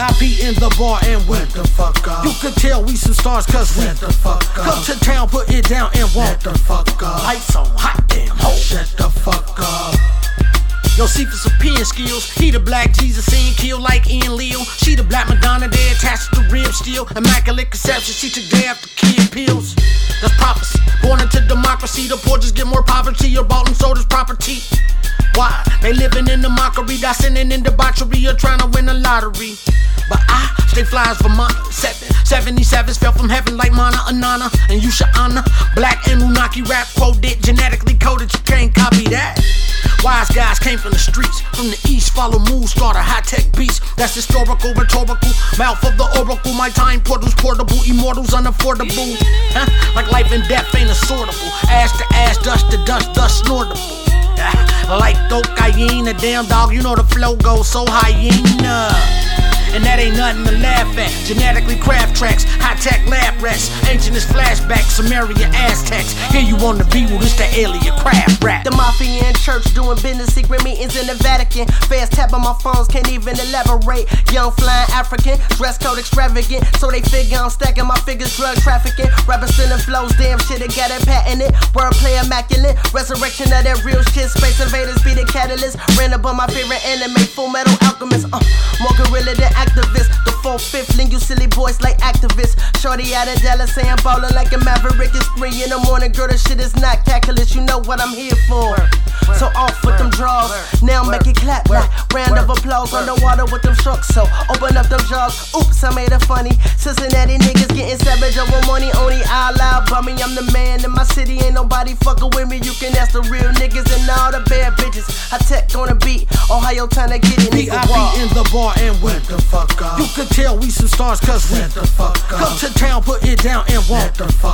B.I.P. in the bar and we Let the fuck up. You could tell we some stars cause we Let the fuck up. come to town, put it down and Let walk. the fuck up. Lights on, hot damn ho. Shut the fuck up. Yo, see for some pen skills. He the black Jesus seen kill like Ian Leo. She the black Madonna, they attached to the rib steel. Immaculate conception, she took day after kid pills. That's prophecy. Born into democracy, the poor just get more poverty. Your bought and sold is property. Why? They living in the mockery, die sinning in debauchery, or trying to win a lottery. But I stay fly as Vermont. 77s fell from heaven like Mana Anana. And you should honor black Anunnaki rap quoted, genetically coded, you can't copy that. Wise guys came from the streets, from the east, follow moves, start a high-tech beast. That's historical, rhetorical, mouth of the oracle. My time portals portable, immortals unaffordable. Like life and death ain't assortable. Ash to ash, dust to dust, thus snortable. Like cocaine, a damn dog, you know the flow goes so hyena. And that ain't nothing to laugh at. Genetically craft tracks, high-tech lab rats. Ancient as flashbacks, Sumerian Aztecs. Here you on the beat, well, this the alien craft rap. The mafia in church doing business, secret meetings in the Vatican. Fast tap on my phones, can't even elaborate. Young flying African, dress code extravagant. So they figure I'm stacking my figures, drug trafficking. Rapping stealing flows, damn shit, they got it patented. Wordplay immaculate, resurrection of that real shit. Space invaders be the catalyst. Ran up on my favorite anime, Full Metal Alchemist. More gorilla than activist. The 4/5 ling you silly boys like activists. Shorty out of Dallas saying ballin' like a maverick. It's 3 in the morning, girl, this shit is not calculus. You know what I'm here for. So off with them draws. Now make it clap like round of applause. Underwater with them sharks, so open up them jaws. Oops, I made it funny. Cincinnati niggas getting savage over money. Only I loud bummy. I'm the man in my city. Ain't nobody fucking with me. You can ask the real niggas and all the bad bitches. I tech on the beat. Ohio time to get it, nigga. B.I.P. in the bar and we Let the fuck up. You could tell we some stars cause we Let the fuck up. come to town, put it down and walk. Let the fuck